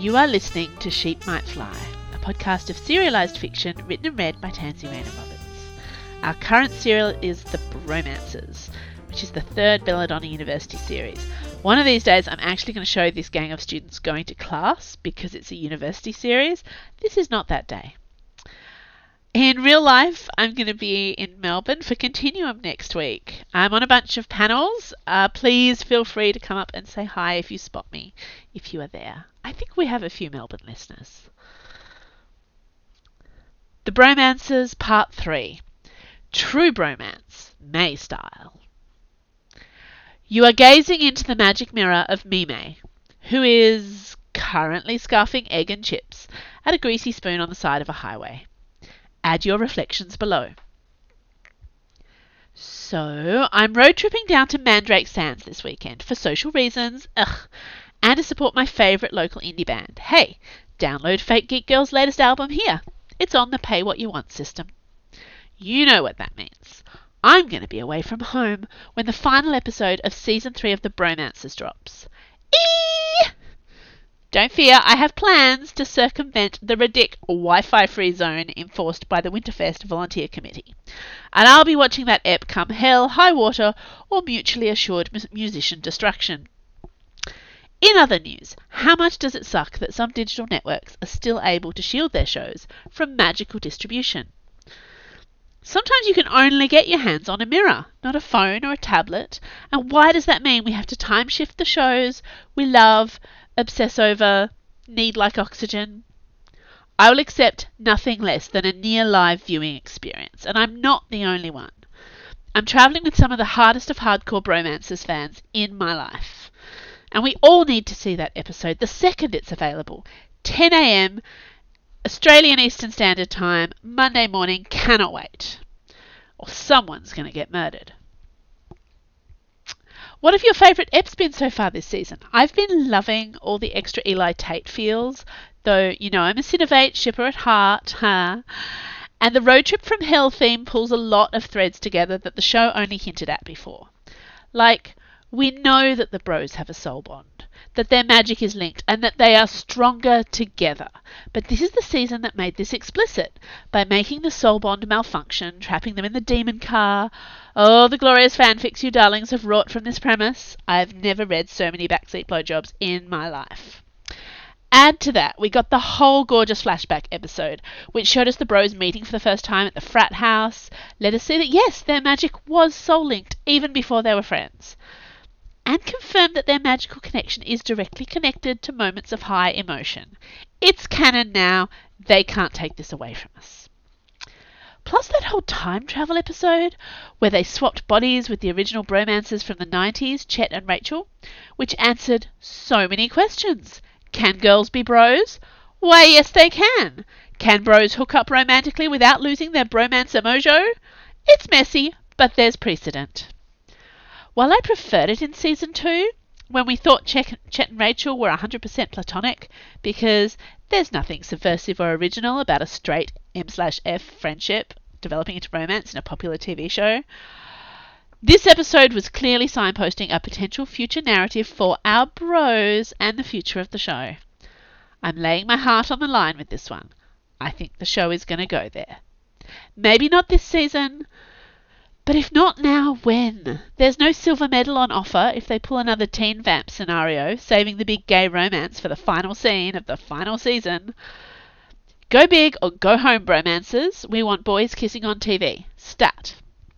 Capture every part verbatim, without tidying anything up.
You are listening to Sheep Might Fly, a podcast of serialised fiction written and read by Tansy Rayner Roberts. Our current serial is The Bromancers, which is the third Belladonna University series. One of these days I'm actually going to show this gang of students going to class because it's a university series. This is not that day. In real life, I'm going to be in Melbourne for Continuum next week. I'm on a bunch of panels. Uh, please feel free to come up and say hi if you spot me, if you are there. I think we have a few Melbourne listeners. The Bromancers Part three. True Bromance, May style. You are gazing into the magic mirror of Mime, who is currently scarfing egg and chips at a greasy spoon on the side of a highway. Add your reflections below. So, I'm road tripping down to Mandrake Sands this weekend for social reasons, ugh, and to support my favourite local indie band. Hey, download Fake Geek Girl's latest album here. It's on the pay what you want system. You know what that means. I'm going to be away from home when the final episode of season three of The Bromancers drops. Eee! Don't fear, I have plans to circumvent the ridic Wi-Fi free zone enforced by the Winterfest Volunteer Committee. And I'll be watching that ep come hell, high water, or mutually assured mu- musician destruction. In other news, how much does it suck that some digital networks are still able to shield their shows from magical distribution? Sometimes you can only get your hands on a mirror, not a phone or a tablet. And why does that mean we have to time shift the shows we love, obsess over, need like oxygen? I will accept nothing less than a near live viewing experience, and I'm not the only one. I'm travelling with some of the hardest of hardcore Bromancers fans in my life, and we all need to see that episode the second it's available. ten a.m. Australian Eastern Standard Time, Monday morning. Cannot wait. Or someone's going to get murdered. What have your favourite eps been so far this season? I've been loving all the extra Eli Tate feels, though, you know, I'm a Cinovate shipper at heart, huh? And the road trip from hell theme pulls a lot of threads together that the show only hinted at before. Like, we know that the bros have a soul bond, that their magic is linked, and that they are stronger together. But this is the season that made this explicit, by making the soul bond malfunction, trapping them in the demon car. Oh, the glorious fanfics you darlings have wrought from this premise. I've never read so many backseat blowjobs in my life. Add to that, we got the whole gorgeous flashback episode, which showed us the bros meeting for the first time at the frat house, let us see that yes, their magic was soul-linked even before they were friends, and confirmed that their magical connection is directly connected to moments of high emotion. It's canon now, they can't take this away from us. Plus that whole time travel episode, where they swapped bodies with the original Bromancers from the nineties, Chet and Rachel, which answered so many questions. Can girls be bros? Why, yes they can. Can bros hook up romantically without losing their bromancer mojo? It's messy, but there's precedent. While I preferred it in season two, when we thought Chet, Chet and Rachel were one hundred percent platonic, because there's nothing subversive or original about a straight M slash F friendship developing into romance in a popular T V show, this episode was clearly signposting a potential future narrative for our bros and the future of the show. I'm laying my heart on the line with this one. I think the show is going to go there. Maybe not this season, but if not now, when? There's no silver medal on offer if they pull another teen vamp scenario, saving the big gay romance for the final scene of the final season. Go big or go home, Bromancers. We want boys kissing on T V. Stat.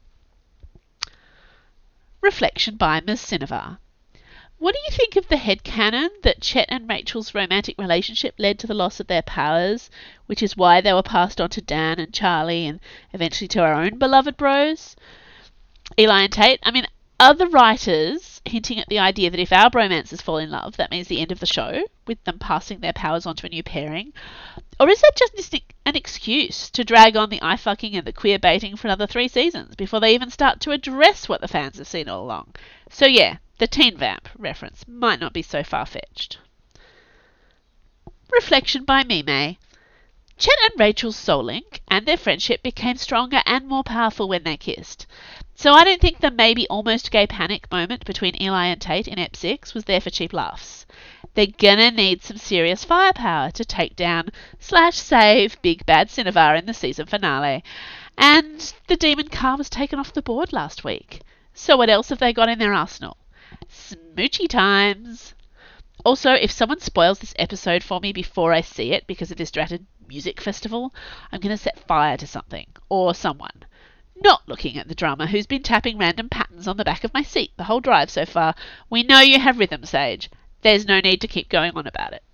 Reflection by Miz Cinnavar. What do you think of the headcanon that Chet and Rachel's romantic relationship led to the loss of their powers, which is why they were passed on to Dan and Charlie and eventually to our own beloved bros? Eli and Tate, I mean, are the writers hinting at the idea that if our bromancers fall in love, that means the end of the show, with them passing their powers on to a new pairing? Or is that just an excuse to drag on the eye-fucking and the queer baiting for another three seasons before they even start to address what the fans have seen all along? So yeah, the teen vamp reference might not be so far-fetched. Reflection by Mime. Chet and Rachel's soul link and their friendship became stronger and more powerful when they kissed. So I don't think the maybe almost gay panic moment between Eli and Tate in Ep six was there for cheap laughs. They're gonna need some serious firepower to take down slash save Big Bad Cinnabar in the season finale. And the demon car was taken off the board last week. So what else have they got in their arsenal? Smoochy times! Also, if someone spoils this episode for me before I see it because of this dratted music festival, I'm going to set fire to something or someone. Not looking at the drummer who's been tapping random patterns on the back of my seat the whole drive so far. We know you have rhythm, Sage. There's no need to keep going on about it.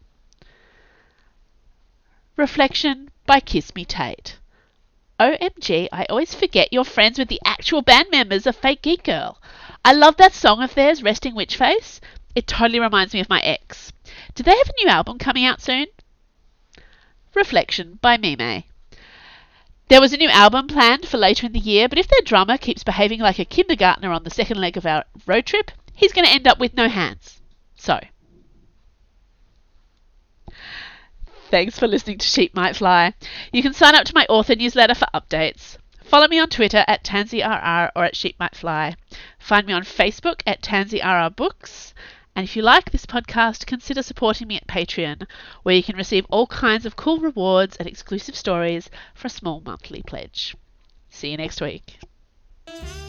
Reflection by Kiss Me Tate. O M G, I always forget you're friends with the actual band members of Fake Geek Girl. I love that song of theirs, Resting Witch Face. It totally reminds me of my ex. Do they have a new album coming out soon? Reflection by Mime. There was a new album planned for later in the year, but if their drummer keeps behaving like a kindergartner on the second leg of our road trip, he's going to end up with no hands. So, thanks for listening to Sheep Might Fly. You can sign up to my author newsletter for updates. Follow me on Twitter at TansyRR or at Sheep Might Fly. Find me on Facebook at TansyRR Books. And if you like this podcast, consider supporting me at Patreon, where you can receive all kinds of cool rewards and exclusive stories for a small monthly pledge. See you next week.